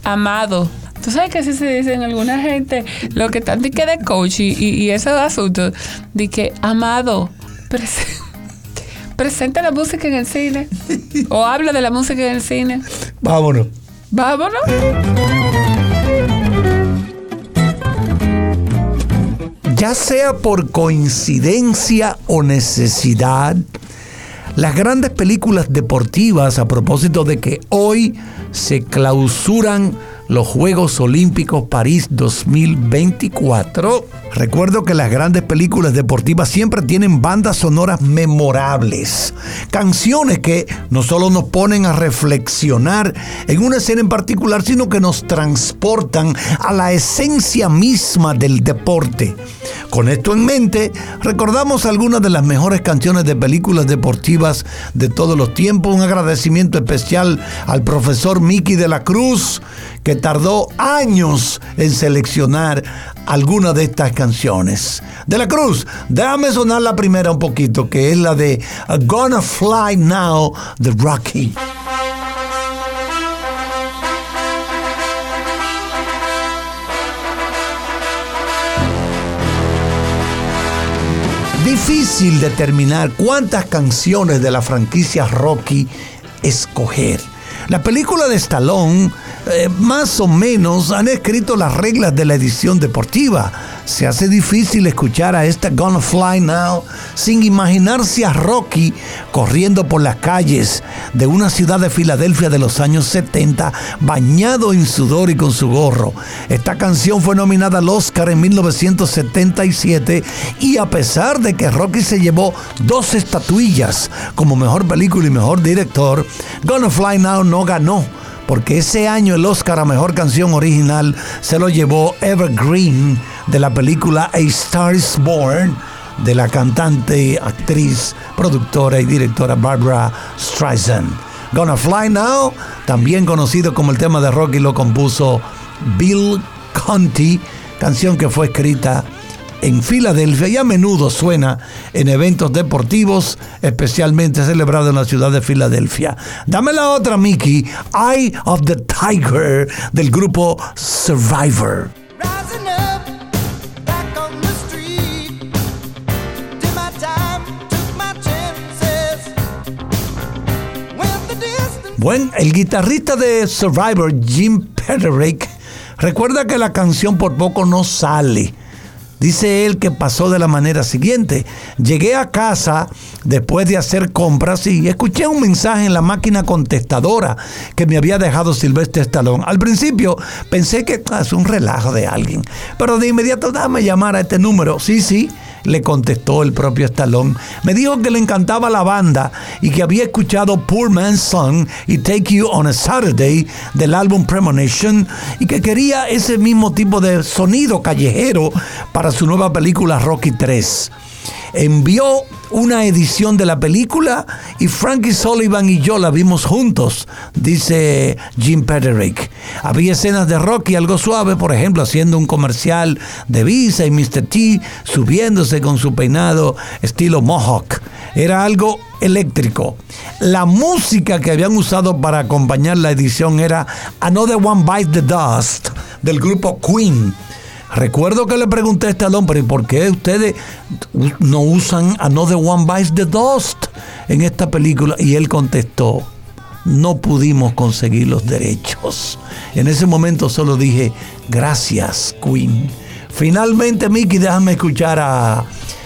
amado. Tú sabes que así se dicen alguna gente, lo que están de que de coach y esos asuntos, de que amado, presenta la música en el cine o habla de la música en el cine. Vámonos. Ya sea por coincidencia o necesidad, las grandes películas deportivas, a propósito de que hoy se clausuran los Juegos Olímpicos París 2024. Recuerdo que las grandes películas deportivas siempre tienen bandas sonoras memorables. Canciones que no solo nos ponen a reflexionar en una escena en particular, sino que nos transportan a la esencia misma del deporte. Con esto en mente, recordamos algunas de las mejores canciones de películas deportivas de todos los tiempos. Un agradecimiento especial al profesor Mickey de la Cruz, que tardó años en seleccionar algunas de estas canciones. De la Cruz, déjame sonar la primera un poquito, que es la de Gonna Fly Now de Rocky. Difícil determinar cuántas canciones de la franquicia Rocky escoger. La película de Stallone, más o menos, han escrito las reglas de la edición deportiva. Se hace difícil escuchar a esta Gonna Fly Now sin imaginarse a Rocky corriendo por las calles de una ciudad de Filadelfia de los años 70, bañado en sudor y con su gorro. Esta canción fue nominada al Oscar en 1977 y a pesar de que Rocky se llevó 2 estatuillas como mejor película y mejor director, Gonna Fly Now no ganó, porque ese año el Oscar a mejor canción original se lo llevó Evergreen de la película A Star is Born de la cantante, actriz, productora y directora Barbra Streisand. Gonna Fly Now, también conocido como el tema de Rocky, lo compuso Bill Conti, canción que fue escrita en Filadelfia y a menudo suena en eventos deportivos, especialmente celebrados en la ciudad de Filadelfia. Dame la otra, Mickey. Eye of the Tiger, del grupo Survivor. Bueno, el guitarrista de Survivor, Jim Petterick, recuerda que la canción por poco no sale. Dice él que pasó de la manera siguiente: llegué a casa después de hacer compras y escuché un mensaje en la máquina contestadora que me había dejado Sylvester Stallone. Al principio pensé que es un relajo de alguien, pero de inmediato dame llamar a este número. Sí, le contestó el propio Stallone. Me dijo que le encantaba la banda y que había escuchado Poor Man's Son y Take You on a Saturday del álbum Premonition y que quería ese mismo tipo de sonido callejero para su nueva película Rocky 3. Envió una edición de la película y Frankie Sullivan y yo la vimos juntos, dice Jim Petterick. Había escenas de Rocky algo suave, por ejemplo, haciendo un comercial de Visa y Mr. T, subiéndose con su peinado estilo Mohawk. Era algo eléctrico. La música que habían usado para acompañar la edición era Another One Bites the Dust, del grupo Queen. Recuerdo que le pregunté a Stallone, pero ¿por qué ustedes no usan Another One Bites the Dust en esta película? Y él contestó: no pudimos conseguir los derechos. En ese momento solo dije: gracias, Queen. Finalmente, Mickey, déjame escuchar a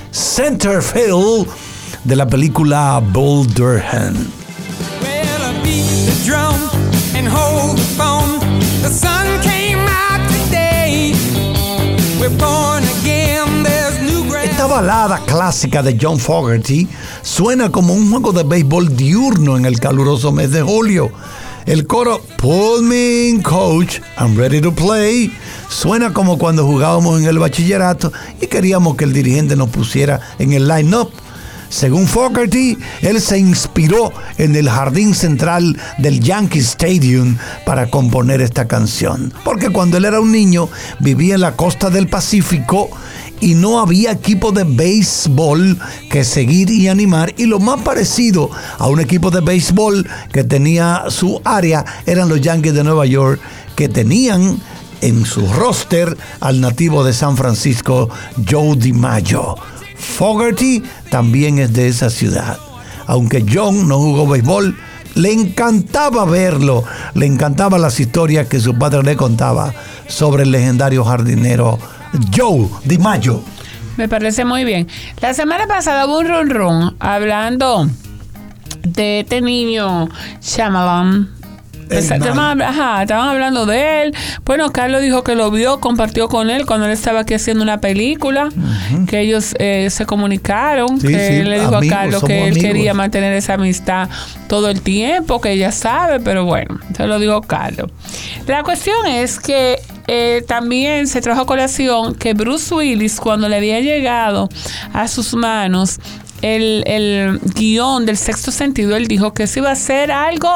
Centerfield de la película Bull Durham. Well, I beat the drum and hold the phone. The sun came out today. We're born again. There's new ground. Esta balada clásica de John Fogerty suena como un juego de béisbol diurno en el caluroso mes de julio. El coro Pull me in, coach, I'm ready to play suena como cuando jugábamos en el bachillerato y queríamos que el dirigente nos pusiera en el line-up. Según Fogerty, él se inspiró en el jardín central del Yankee Stadium para componer esta canción. Porque cuando él era un niño, vivía en la costa del Pacífico y no había equipo de béisbol que seguir y animar. Y lo más parecido a un equipo de béisbol que tenía su área eran los Yankees de Nueva York, que tenían en su roster al nativo de San Francisco, Joe DiMaggio. Fogerty también es de esa ciudad. Aunque John no jugó béisbol, le encantaba verlo, le encantaban las historias que su padre le contaba sobre el legendario jardinero Joe DiMaggio. Me parece muy bien. La semana pasada hubo un run hablando de este niño Shyamalan. Estaban hablando de él. Bueno, Carlos dijo que lo vio, compartió con él cuando él estaba aquí haciendo una película, que ellos se comunicaron, él le dijo amigos, a Carlos que él amigos. Quería mantener esa amistad todo el tiempo, que ella sabe, pero bueno, se lo dijo Carlos. La cuestión es que también se trajo a colación que Bruce Willis, cuando le había llegado a sus manos el guión del Sexto Sentido, él dijo que eso iba a ser algo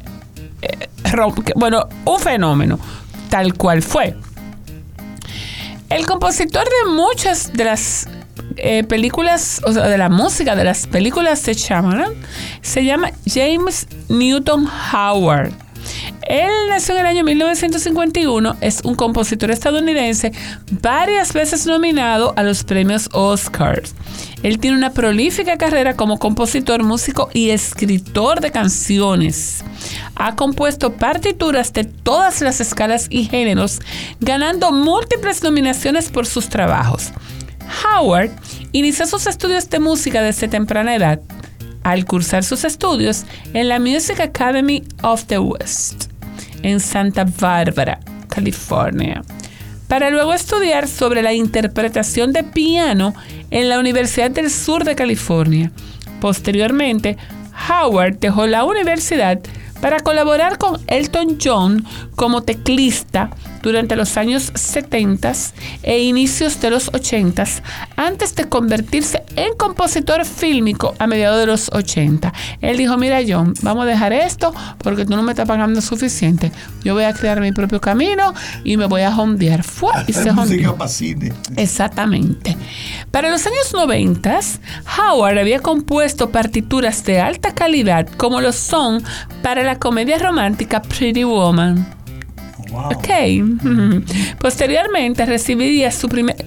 un fenómeno, tal cual fue. El compositor de muchas de las películas, o sea, de la música de las películas de Shyamalan, se llama James Newton Howard. Él nació en el año 1951, es un compositor estadounidense, varias veces nominado a los premios Oscars. Él tiene una prolífica carrera como compositor, músico y escritor de canciones. Ha compuesto partituras de todas las escalas y géneros, ganando múltiples nominaciones por sus trabajos. Howard inició sus estudios de música desde temprana edad, al cursar sus estudios en la Music Academy of the West, en Santa Bárbara, California, para luego estudiar sobre la interpretación de piano en la Universidad del Sur de California. Posteriormente, Howard dejó la universidad para colaborar con Elton John como teclista durante los años 70 e inicios de los 80, antes de convertirse en compositor fílmico a mediados de los 80. Él dijo, mira John, vamos a dejar esto porque tú no me estás pagando suficiente. Yo voy a crear mi propio camino y me voy a hondear. Y se hondeó. Exactamente. Para los años 90, Howard había compuesto partituras de alta calidad como lo son para la comedia romántica Pretty Woman. Wow. Ok. Posteriormente recibiría su primer...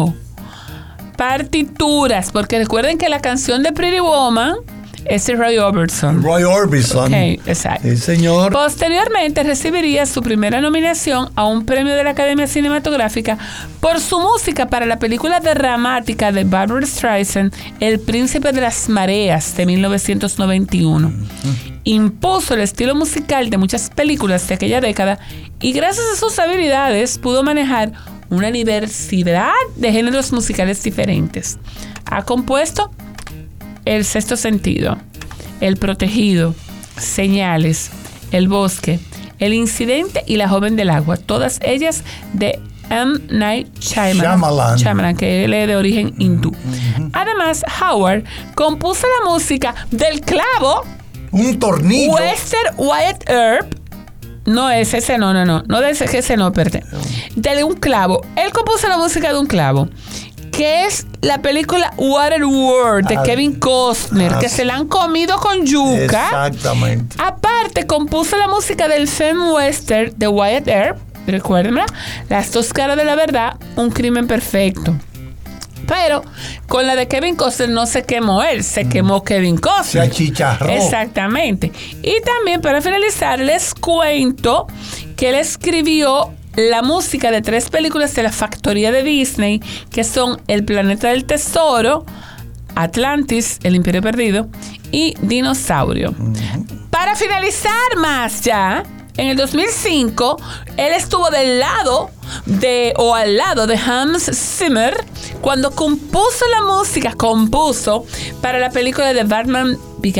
partituras, porque recuerden que la canción de Pretty Woman es de Roy Orbison. Roy Orbison. Ok, exacto. Sí, señor. Posteriormente recibiría su primera nominación a un premio de la Academia Cinematográfica por su música para la película dramática de Barbra Streisand, El Príncipe de las Mareas, de 1991. Impuso el estilo musical de muchas películas de aquella década y gracias a sus habilidades pudo manejar una diversidad de géneros musicales diferentes. Ha compuesto El Sexto Sentido, El Protegido, Señales, El Bosque, El Incidente y La Joven del Agua, todas ellas de M. Night Shyamalan, que él es de origen hindú. Además, Howard compuso la música del clavo, un tornillo, Western Wyatt Earp. No es ese, no, de ese no, perdón. De un clavo. Él compuso la música de un clavo, que es la película Waterworld de Kevin Costner, que se la han comido con yuca. Exactamente. Aparte, compuso la música del film western de Wyatt Earp, recuérdenla, Las dos caras de la verdad, Un crimen perfecto. Pero con la de Kevin Costner no se quemó él, se quemó Kevin Costner. Se achicharró. Exactamente. Y también, para finalizar, les cuento que él escribió la música de 3 películas de la factoría de Disney, que son El Planeta del Tesoro, Atlantis, El Imperio Perdido y Dinosaurio. Para finalizar más ya, en el 2005, él estuvo al lado de Hans Zimmer cuando compuso para la película de Batman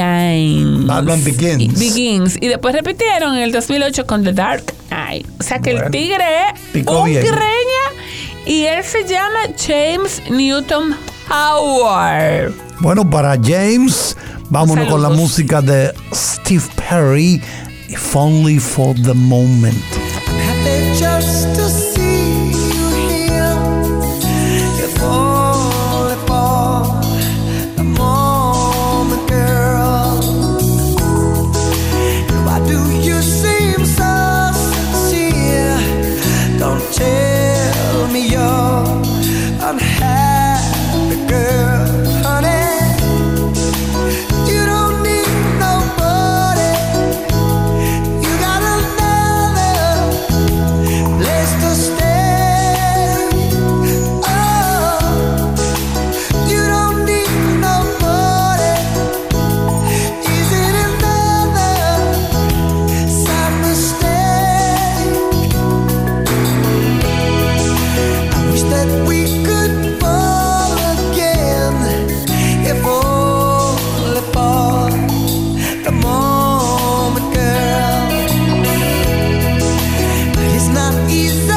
Begins. Y después repitieron en el 2008 con The Dark Knight. O sea que el tigre es un greña y él se llama James Newton Howard. Bueno, para James, vámonos con la Saludos. música de Steve Perry, If Only for the Moment. happy just to see you here. If only for a moment, girl. Why do you seem so sincere? Don't tell me you're unhappy, girl, honey. You don't need nobody. You got another place to stay. Oh, you don't need nobody. Is it another sad mistake? I wish that we could fall again, if only for the moment, girl. But it's not easy.